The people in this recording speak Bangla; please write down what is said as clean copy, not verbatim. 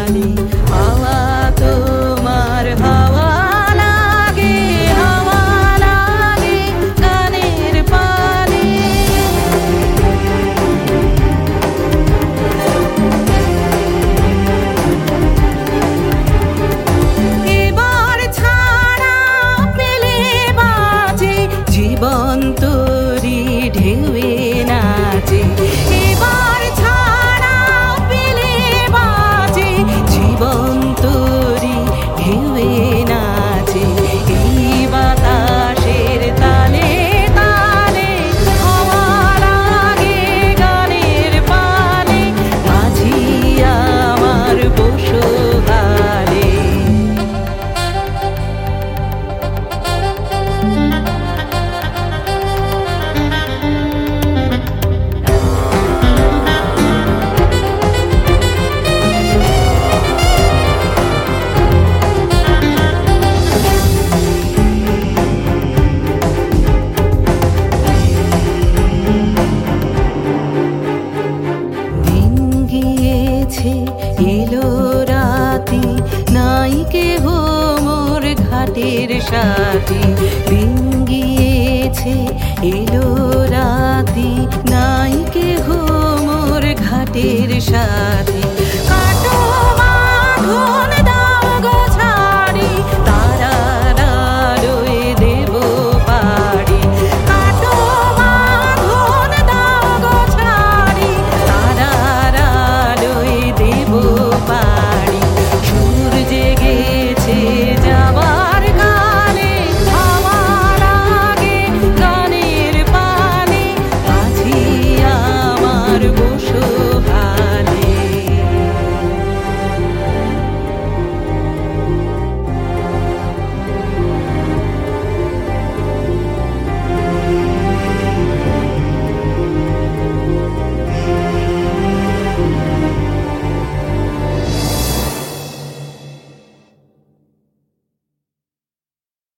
পানে হাওয়া তোমার হাওয়া লাগে গানের পানে। এবার ছাড়া পেলে বাজে জীবন তোরি ঢেউয়ে নাচে। এবার ছাড়া পেলে বাজে জীবন তোরি ঢেউয়ে নাচে। এই বাতাসের তালে তালে হাওয়া লাগে গানের পানে মাঝি আমার বসুহালে। এলো রাতি নাই কেহ মোর ঘাটের সাথী। দিন গিয়েছে এলো রাতি নাই কেহ মোর ঘাটের সাথী।